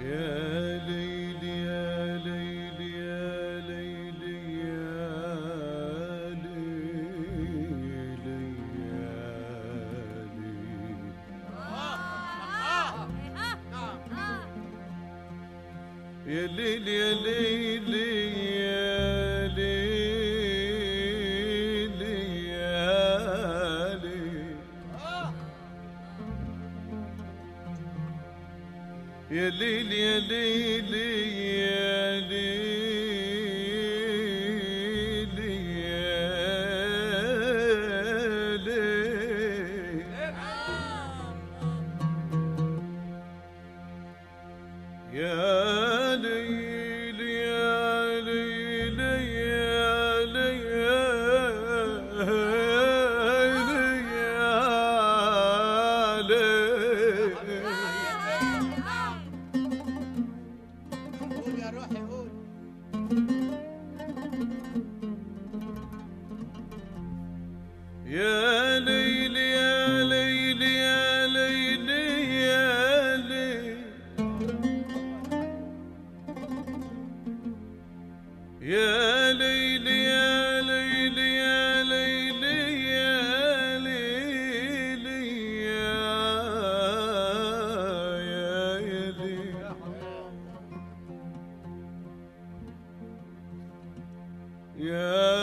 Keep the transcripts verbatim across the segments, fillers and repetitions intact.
يا ليل يا ليل يا ليل يا ليل يا ليل يا ليل يا ليل يا ليل يا ليل يا ليل يا ليل يا ليل يا ليل يا ليل يا ليل يا ليل يا ليل يا يا ليل يا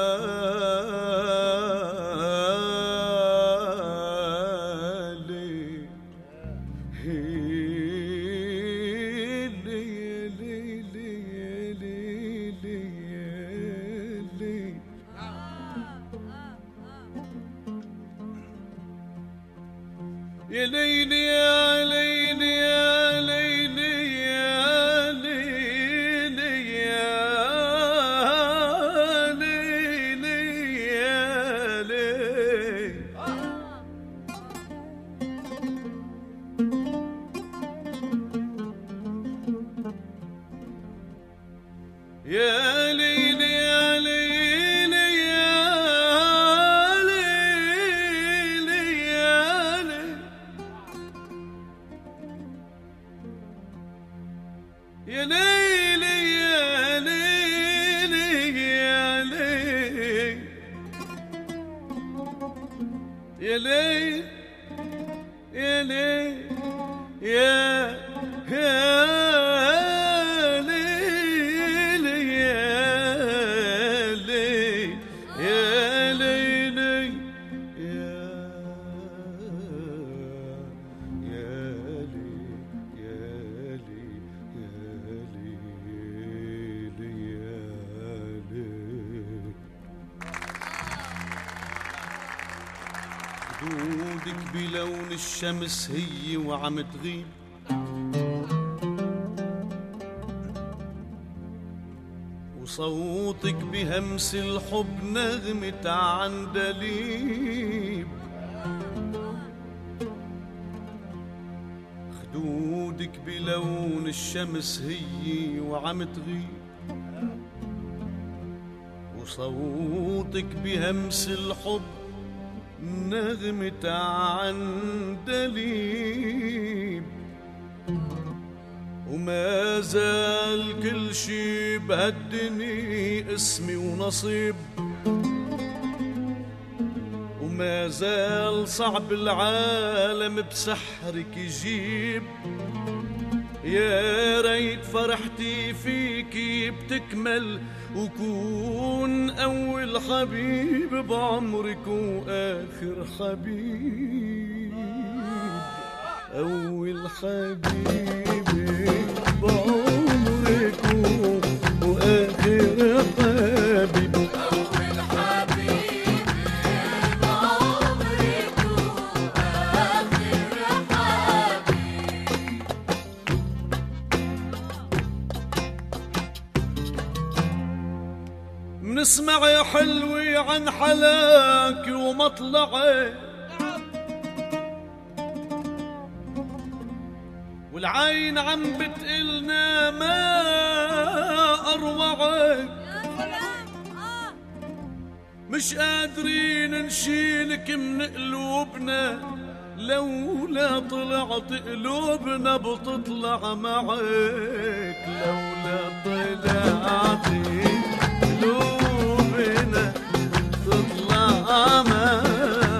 يا ليل يا ليل يا ليل يا ليل يا ليل يا ليل يا ليل يا ليل يا ليل يا ليل يا ليل يا ليل يا ليل يا يا ليل يا ليل يا ليل خدودك بلون الشمس هي وعم تغيب وصوتك بهمس الحب نغمة عندليب خدودك بلون الشمس هي وعم تغيب وصوتك بهمس الحب نغمة عندليب وما زال كل شي بهالدنيا اسمي ونصيب وما زال صعب العالم بسحرك يجيب يا ريت فرحتي فيكي بتكمل وكون أول حبيب بعمرك وآخر حبيب أول حبيب بعمرك وآخر حبيب أول حبيب بعمرك وآخر حبيب منسمع يا حلوي عن حلاك ومطلعك والعين عم بتقلنا ما أروعك مش قادرين نشيلك من قلوبنا لولا طلعت قلوبنا بتطلع معاك، لولا طلعت قلوبنا تطلع معاك.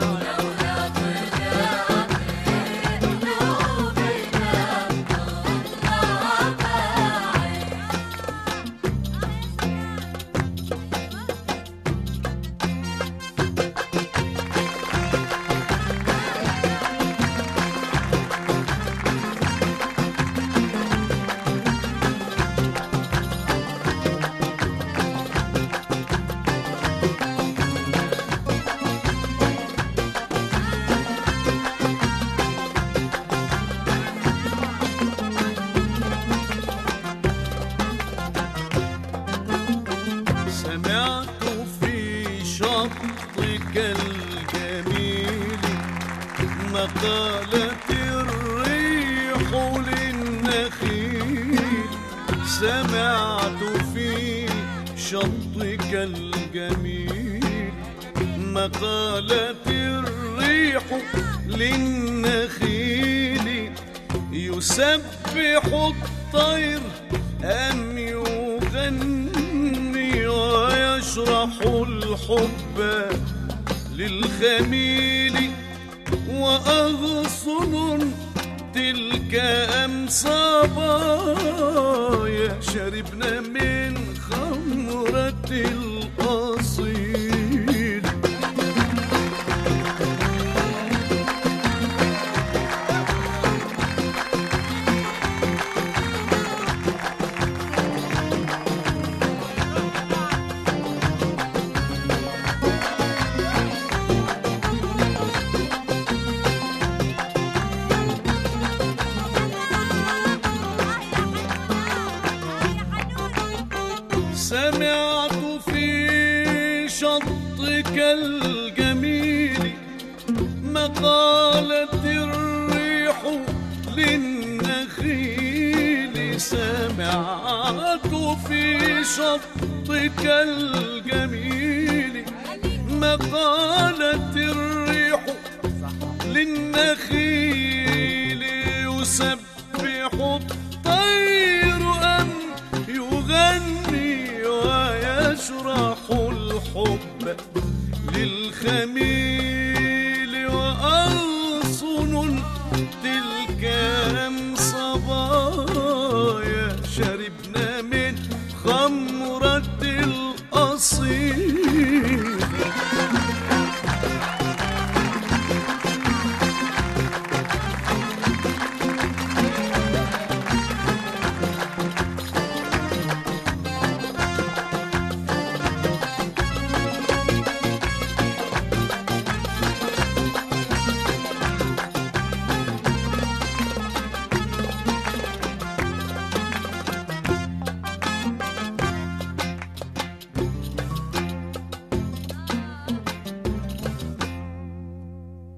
سمعت في شطك الجميل مقالة الريح للنخيل، سمعت في شطك الجميل مقالة الريح للنخيل، يسبح الطير أم يغني ويشرح الحب للخميل، وأغصن تلك أم صبايا شربنا من خمرة الأصيل. سمعت في شطك الجميل مقالة الريح للنخيل، سمعت في شطك الجميل مقالة الريح للنخيل، يسبح الطير أم يغني ويشرح الحب للخميل، وألسن تلك